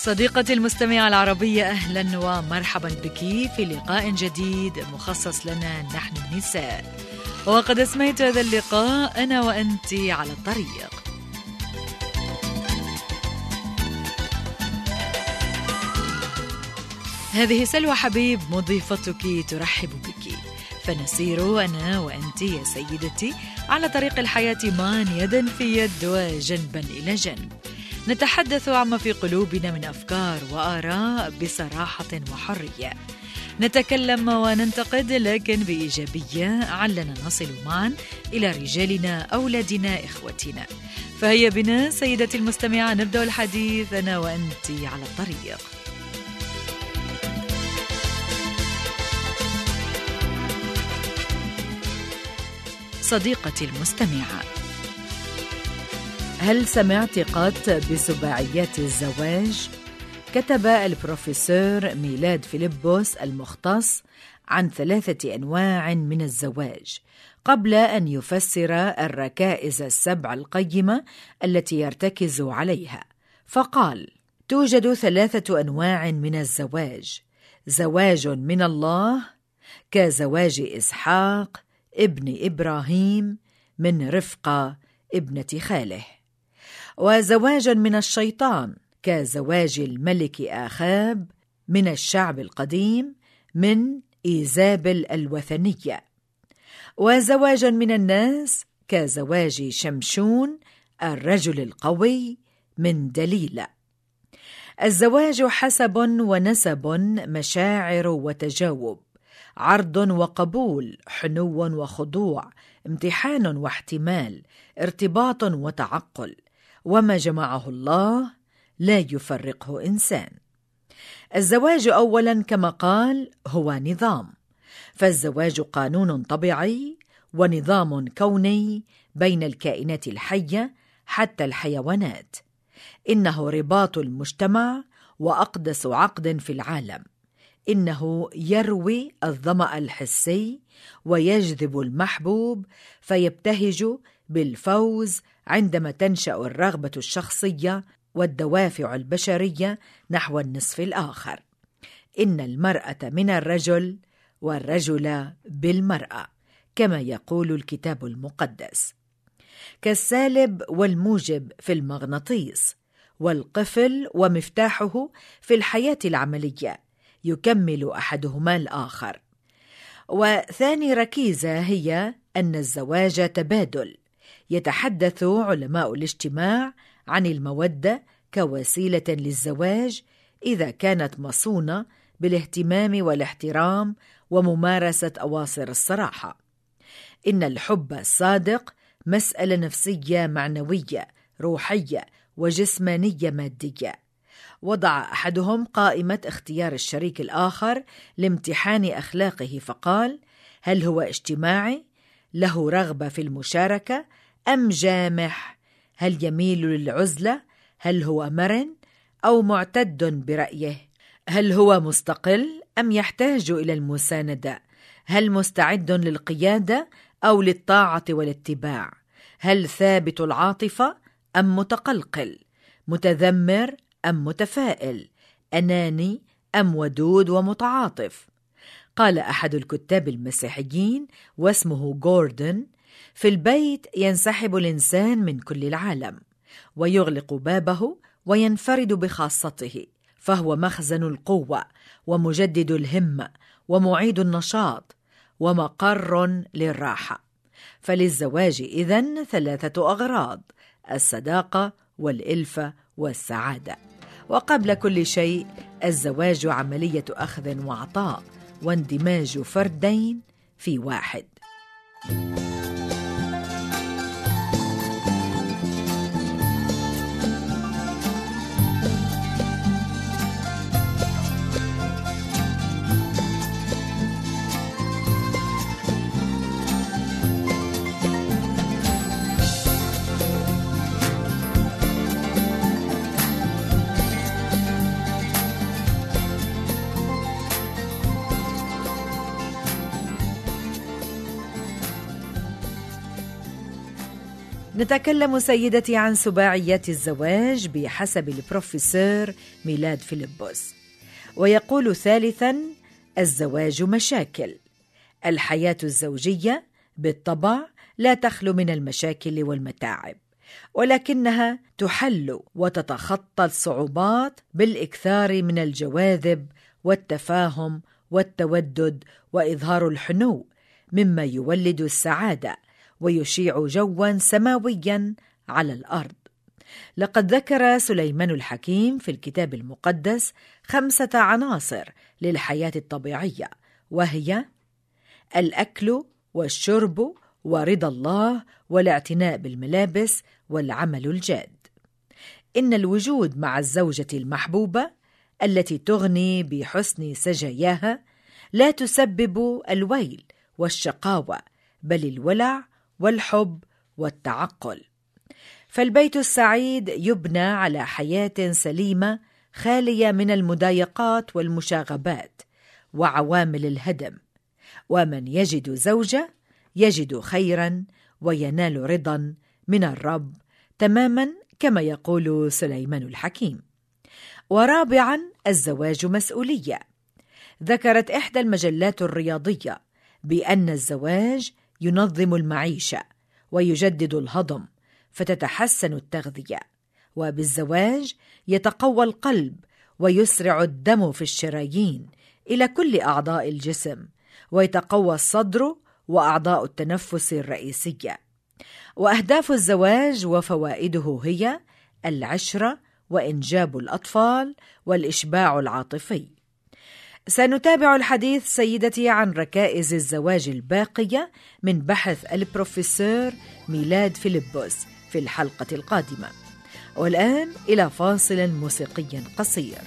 صديقتي المستمعة العربية، أهلا ومرحبا بك في لقاء جديد مخصص لنا نحن النساء. وقد أسميت هذا اللقاء أنا وأنت على الطريق. هذه سلوى حبيب مضيفتك ترحب بك، فنسير أنا وأنت يا سيدتي على طريق الحياة معا يدا في يد وجنبا إلى جنب، نتحدث عما في قلوبنا من أفكار وآراء بصراحة وحرية، نتكلم وننتقد لكن بإيجابية علنا نصل معا إلى رجالنا، أولادنا، إخوتنا. فهيا بنا سيدتي المستمعة نبدأ الحديث أنا وأنت على الطريق. صديقتي المستمعة، هل سمعت قط بسباعيات الزواج؟ كتب البروفيسور ميلاد فيلبوس المختص عن 3 أنواع من الزواج قبل أن يفسر الركائز 7 القيمة التي يرتكز عليها، فقال: توجد 3 أنواع من الزواج: زواج من الله كزواج إسحاق ابن إبراهيم من رفقة ابنة خاله، وزواج من الشيطان كزواج الملك آخاب من الشعب القديم من إيزابل الوثنية، وزواج من الناس كزواج شمشون الرجل القوي من دليلة. الزواج حسب ونسب، مشاعر وتجاوب، عرض وقبول، حنو وخضوع، امتحان واحتمال، ارتباط وتعقل، وما جمعه الله لا يفرقه إنسان. الزواج أولا كما قال هو نظام، فالزواج قانون طبيعي ونظام كوني بين الكائنات الحية حتى الحيوانات، إنه رباط المجتمع وأقدس عقد في العالم، إنه يروي الظمأ الحسي ويجذب المحبوب فيبتهج بالفوز عندما تنشأ الرغبة الشخصية والدوافع البشرية نحو النصف الآخر. إن المرأة من الرجل والرجل بالمرأة كما يقول الكتاب المقدس، كالسالب والموجب في المغناطيس، والقفل ومفتاحه في الحياة العملية، يكمل أحدهما الآخر. وثاني ركيزة هي أن الزواج تبادل. يتحدث علماء الاجتماع عن المودة كوسيلة للزواج إذا كانت مصونة بالاهتمام والاحترام وممارسة أواصر الصراحة. إن الحب الصادق مسألة نفسية معنوية روحية وجسمانية مادية. وضع أحدهم قائمة اختيار الشريك الآخر لامتحان أخلاقه، فقال: هل هو اجتماعي؟ له رغبة في المشاركة أم جامح؟ هل يميل للعزلة؟ هل هو مرن أو معتد برأيه؟ هل هو مستقل أم يحتاج إلى المساندة؟ هل مستعد للقيادة أو للطاعة والاتباع؟ هل ثابت العاطفة أم متقلقل؟ متذمر أم متفائل؟ أناني أم ودود ومتعاطف؟ قال أحد الكتاب المسيحيين واسمه جوردن: في البيت ينسحب الإنسان من كل العالم ويغلق بابه وينفرد بخاصته، فهو مخزن القوة ومجدد الهمة ومعيد النشاط ومقر للراحة. فللزواج إذن 3 أغراض: الصداقة والإلفة والسعادة. وقبل كل شيء الزواج عملية أخذ وعطاء واندماج فردين في واحد. نتكلم سيدتي عن سباعيات الزواج بحسب البروفيسور ميلاد فيلبس، ويقول ثالثاً: الزواج مشاكل. الحياة الزوجية بالطبع لا تخلو من المشاكل والمتاعب، ولكنها تحل وتتخطى الصعوبات بالإكثار من الجواذب والتفاهم والتودد وإظهار الحنو، مما يولد السعادة ويشيع جواً سماوياً على الأرض. لقد ذكر سليمان الحكيم في الكتاب المقدس 5 عناصر للحياة الطبيعية، وهي الأكل والشرب ورضا الله والاعتناء بالملابس والعمل الجاد. إن الوجود مع الزوجة المحبوبة التي تغني بحسن سجاياها لا تسبب الويل والشقاوة، بل الولع والحب والتعقل. فالبيت السعيد يبنى على حياة سليمة خالية من المضايقات والمشاغبات وعوامل الهدم، ومن يجد زوجة يجد خيرا وينال رضا من الرب، تماما كما يقول سليمان الحكيم. ورابعا: الزواج مسؤولية. ذكرت إحدى المجلات الرياضية بأن الزواج ينظم المعيشة ويجدد الهضم فتتحسن التغذية، وبالزواج يتقوى القلب ويسرع الدم في الشرايين إلى كل أعضاء الجسم، ويتقوى الصدر وأعضاء التنفس الرئيسية. وأهداف الزواج وفوائده هي العشرة وإنجاب الأطفال والإشباع العاطفي. سنتابع الحديث سيدتي عن ركائز الزواج الباقية من بحث البروفيسور ميلاد فيلبس في الحلقة القادمة. والآن إلى فاصل موسيقي قصير.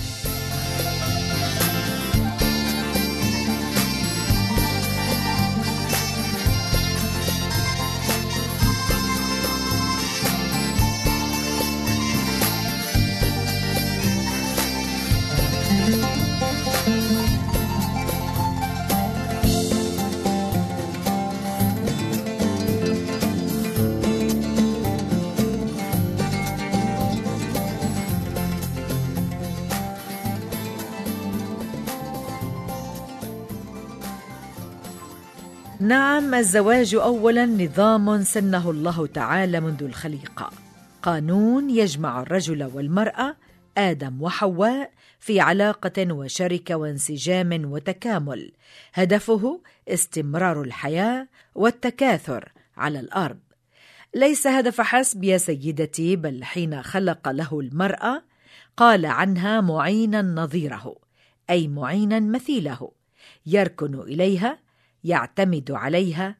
نعم، الزواج أولا نظام سنه الله تعالى منذ الخليقة، قانون يجمع الرجل والمرأة آدم وحواء في علاقة وشركة وانسجام وتكامل، هدفه استمرار الحياة والتكاثر على الأرض. ليس هدف حسب يا سيدتي، بل حين خلق له المرأة قال عنها معينا نظيره، أي معينا مثيله، يركن إليها، يعتمد عليها،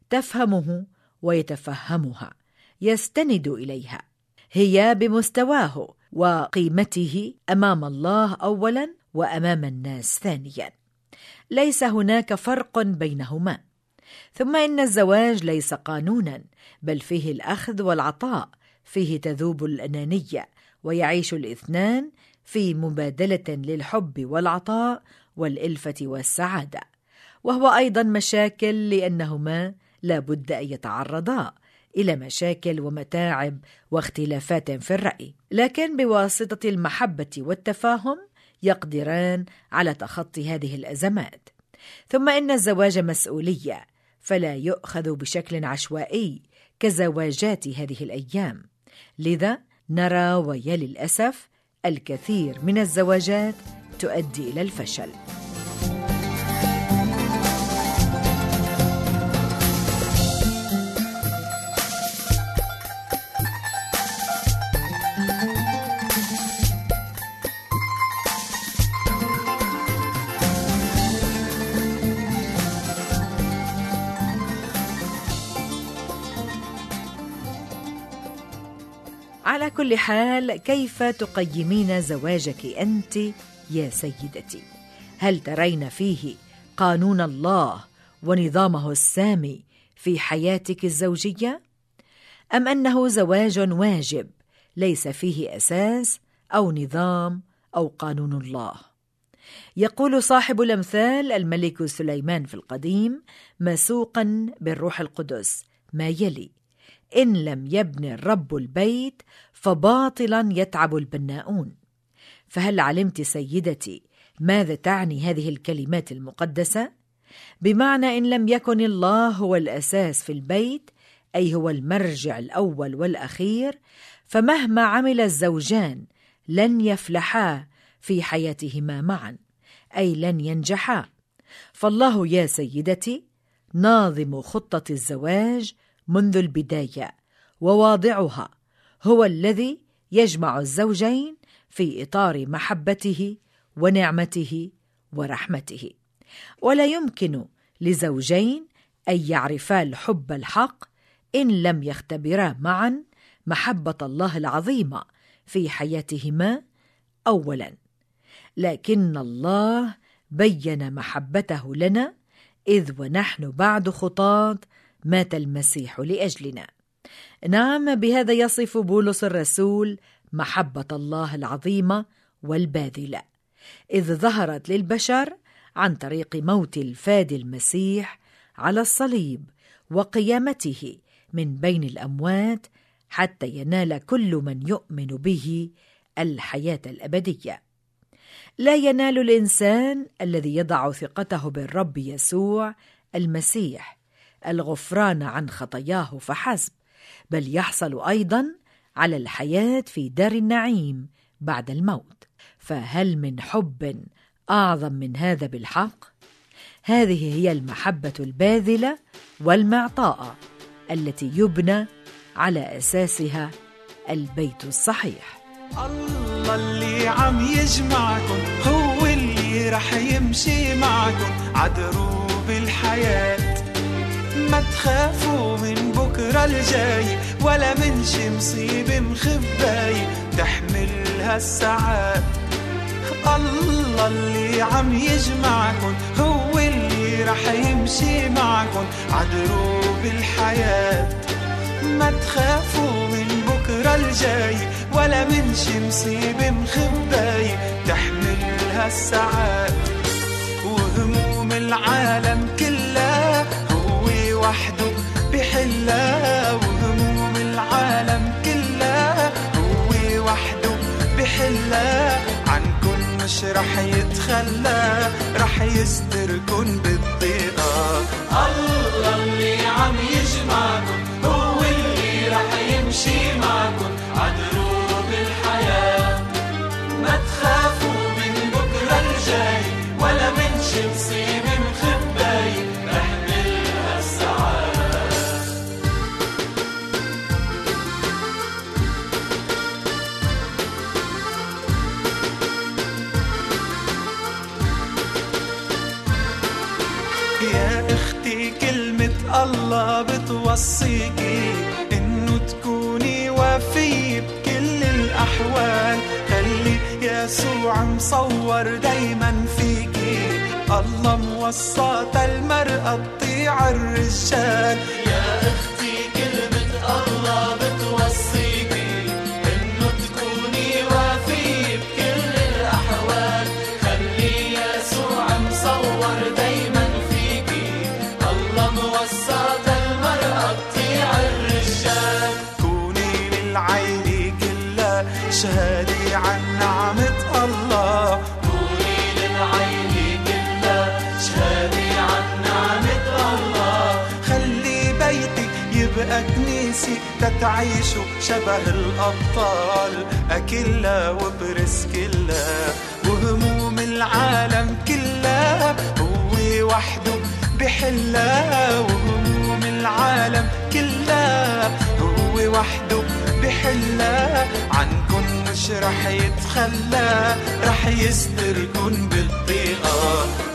تفهمه ويتفهمها، يستند إليها. هي بمستواه وقيمته أمام الله أولا وأمام الناس ثانيا، ليس هناك فرق بينهما. ثم إن الزواج ليس قانونا، بل فيه الأخذ والعطاء، فيه تذوب الأنانية، ويعيش الاثنان في مبادلة للحب والعطاء والإلفة والسعادة. وهو أيضا مشاكل، لأنهما لا بد أن يتعرضا إلى مشاكل ومتاعب واختلافات في الرأي، لكن بواسطة المحبة والتفاهم يقدران على تخطي هذه الأزمات. ثم إن الزواج مسؤولية، فلا يؤخذ بشكل عشوائي كزواجات هذه الأيام. لذا نرى ويا للأسف الكثير من الزواجات تؤدي إلى الفشل. على كل حال، كيف تقيمين زواجك أنت يا سيدتي؟ هل ترين فيه قانون الله ونظامه السامي في حياتك الزوجية؟ أم أنه زواج واجب ليس فيه أساس أو نظام أو قانون الله؟ يقول صاحب الأمثال الملك سليمان في القديم مسوقا بالروح القدس ما يلي: إن لم يبن الرب البيت فباطلا يتعب البناؤون. فهل علمت سيدتي ماذا تعني هذه الكلمات المقدسة؟ بمعنى إن لم يكن الله هو الأساس في البيت، أي هو المرجع الأول والأخير، فمهما عمل الزوجان لن يفلحا في حياتهما معا، أي لن ينجحا. فالله يا سيدتي ناظم خطة الزواج منذ البداية وواضعها، هو الذي يجمع الزوجين في إطار محبته ونعمته ورحمته. ولا يمكن لزوجين أن يعرفا الحب الحق إن لم يختبرا معا محبة الله العظيمة في حياتهما أولا. لكن الله بين محبته لنا إذ ونحن بعد خطاة مات المسيح لأجلنا. نعم، بهذا يصف بولس الرسول محبة الله العظيمة والباذلة، إذ ظهرت للبشر عن طريق موت الفادي المسيح على الصليب وقيامته من بين الأموات، حتى ينال كل من يؤمن به الحياة الأبدية. لا ينال الإنسان الذي يضع ثقته بالرب يسوع المسيح الغفران عن خطاياه فحسب، بل يحصل أيضا على الحياة في دار النعيم بعد الموت. فهل من حب أعظم من هذا بالحق؟ هذه هي المحبة الباذلة والمعطاءة التي يبنى على أساسها البيت الصحيح. الله اللي عم يجمعكم هو اللي رح يمشي معكم عدروب الحياة. ما تخافوا من بكرة الجاي ولا من شي مصيبة مخباي تحملها الساعات. الله اللي عم يجمعكم هو اللي رح يمشي معكم عدروب الحياة. ما تخافوا من بكرة الجاي ولا من شي مصيبة مخباي تحملها الساعات. وهموم العالم كلها هو وحده بحلها، وهموم العالم كلها هو وحده بحلها. عنكن مش رح يتخلى، رح يستركن بالضيقة. الله اللي عم يجمعكم هو اللي رح يمشي معكم عدروب الحياة. ما تخافوا من بكرة الجاي ولا من شي مصيبة مخباي تحملها الساعات. يا اختي كلمة الله بتوصيكي انه تكوني وفية بكل الاحوال. خلي يسوع مصور دايما فيكي، الله موسط المرأة تطيع الرجال. يا اختي كلمة الله بتوصيكي انه تكوني وفية بكل الاحوال. خلي يسوع مصور دايما فيكي، الله موسط المرأة تطيع الرجال. كوني للعيلة كلها شهادي عن نعمة الله. كوني للعيلة كلها شهادي عن نعمة الله. خلي بيتك يبقى كنيسة تتعيشوا شبه الأبطال أكلها وبرسكلها. وهموم العالم كلها هو وحده بحلها، وهموم العالم كلها هو وحده بحلها. عنكن مش رح يتخلى، رح يستركن بالضيقة.